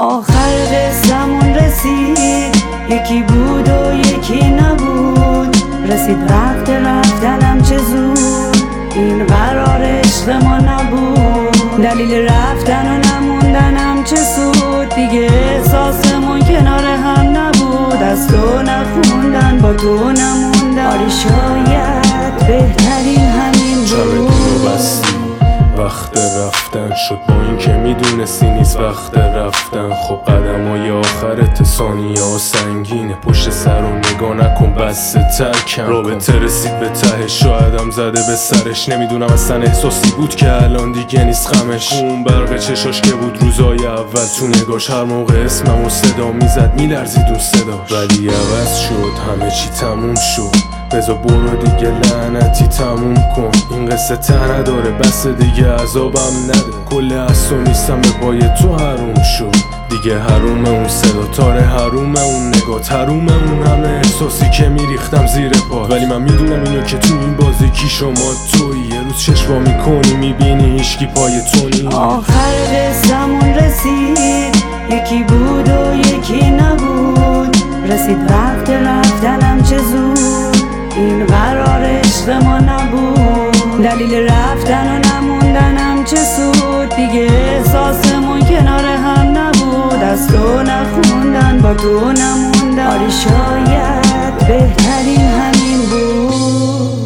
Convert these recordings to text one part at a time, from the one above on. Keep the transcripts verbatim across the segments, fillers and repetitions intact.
آخر قصه‌مون رسید، یکی بود و یکی نبود. رسید وقت رفتنم چه زود، این قرار عشق ما نبود. دلیل رفتن و نموندنم چه سود، دیگه احساسمون کنار هم نبود. از تو نخوندن با تو نموندن، آره شاید بهترین همین بود. وقت رفتن شد با این که میدونستی نیست وقت رفتن. خب قدم های آخرت ثانیه ها سنگینه، پشت سر و نگاه نکن بس ترکم. رابطه رسید به ته، شایدم زده به سرش. نمیدونم اصلا احساسی بود که الان دیگه نیست غمش. اون برق چشاش که بود روزای اول تو نگاش، هر موقع اسمم و صدا میزد میلرزید اون صداش. ولی عوض شد، همه چی تموم شد. بذار برو دیگه لعنتی تموم کن، این قصه ته نداره بس دیگه عذابم نده. کل اصلا نیستم به پای تو حروم شد دیگه. حروم اون صدا تاره، حروم اون نگاه، حروم اون همه احساسی که میریختم زیر پا. ولی من میدونم اینو که تو این بازی کی شما تویی. یه روز چشما میکنی میبینی هیچکی پای تو نی. آخر قصه‌مون رسید، یکی بود و یکی نبود. رسید وقت رفتنم چه زود، این قرار عشق ما نبود. دلیل رفتن و نموندنم چه سود، دیگه احساسمون کنار هم نبود. از تو نخوندن با تو نموندن، آره شاید بهترین همین بود.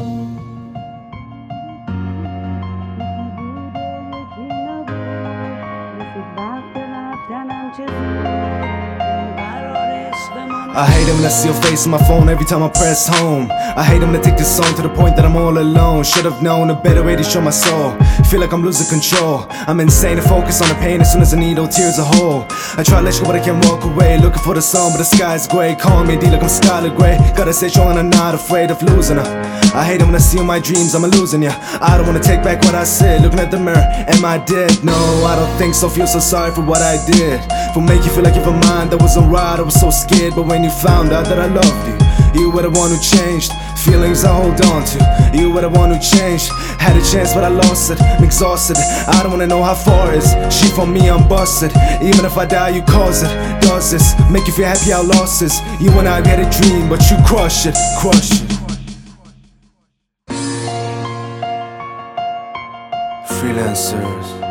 وقت رفتنم چه زود، I hate it when I see your face on my phone every time I press home. I hate it when I take this song to the point that I'm all alone. Should've known a better way to show my soul. Feel like I'm losing control. I'm insane to focus on the pain as soon as I need all tears a hole. I try to let go but I can't walk away. Looking for the sun but the sky's grey. Calling me D like I'm Skylar Grey. Gotta stay strong and I'm not afraid of losing her. I hate it when I see all my dreams I'm losing ya. I don't wanna take back what I said. Looking at the mirror, am I dead? No, I don't think so. Feel so sorry for what I did. For make you feel like you're mine, that wasn't right. I was so scared, but when you found out that I loved you, you were the one who changed. Feelings I hold on to, you were the one who changed. Had a chance but I lost it, I'm exhausted. I don't wanna know how far it is. She for me, I'm busted. Even if I die, you cause it. Does this make you feel happy I lost this? You and I had a dream, but you crush it, crush it. Freelancers.